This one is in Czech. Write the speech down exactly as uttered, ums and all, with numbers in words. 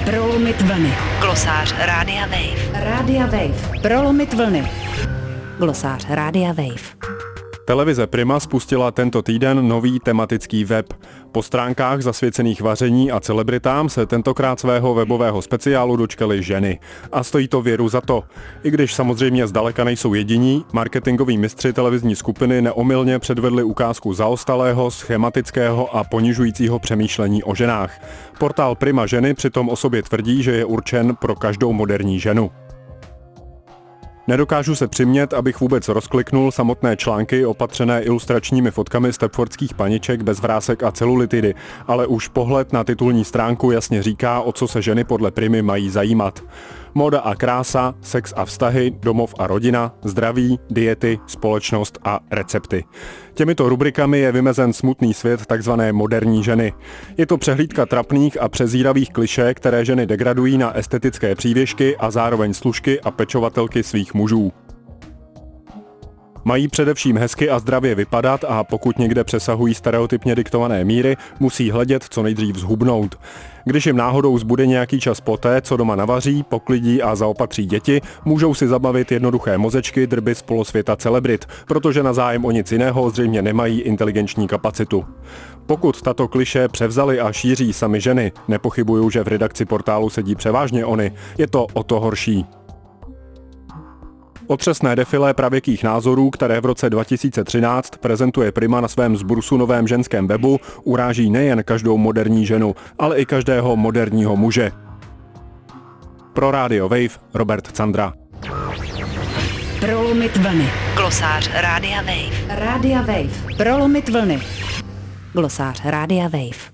Prolomit vlny. Glosář Rádia Wave. Rádia Wave. Prolomit vlny. Glosář Rádia Wave. Televize Prima spustila tento týden nový tematický web. Po stránkách zasvěcených vaření a celebritám se tentokrát svého webového speciálu dočkaly ženy. A stojí to věru za to. I když samozřejmě zdaleka nejsou jediní, marketingoví mistři televizní skupiny neomylně předvedli ukázku zaostalého, schematického a ponižujícího přemýšlení o ženách. Portál Prima ženy přitom o sobě tvrdí, že je určen pro každou moderní ženu. Nedokážu se přimět, abych vůbec rozkliknul samotné články opatřené ilustračními fotkami stepfordských paniček bez vrásek a celulitidy, ale už pohled na titulní stránku jasně říká, o co se ženy podle Primy mají zajímat. Móda a krása, sex a vztahy, domov a rodina, zdraví, diety, společnost a recepty. Těmito rubrikami je vymezen smutný svět takzvané moderní ženy. Je to přehlídka trapných a přezíravých klišé, které ženy degradují na estetické přívěšky a zároveň služky a pečovatelky svých mužů. Mají především hezky a zdravě vypadat a pokud někde přesahují stereotypně diktované míry, musí hledět co nejdřív zhubnout. Když jim náhodou zbude nějaký čas poté, co doma navaří, poklidí a zaopatří děti, můžou si zabavit jednoduché mozečky drby z polosvěta celebrit, protože na zájem o nic jiného zřejmě nemají inteligenční kapacitu. Pokud tato klišé převzali a šíří sami ženy, nepochybuju, že v redakci portálu sedí převážně ony, je to o to horší. Otřesné defilé pravěkých názorů, které v roce dva tisíce třináct prezentuje Prima na svém zbrusunovém ženském webu, uráží nejen každou moderní ženu, ale i každého moderního muže. Pro Radio Wave Robert Candra. Prolomit vlny. Glosář Rádia Wave. Rádia Wave. Prolomit vlny. Glosář Rádia Wave.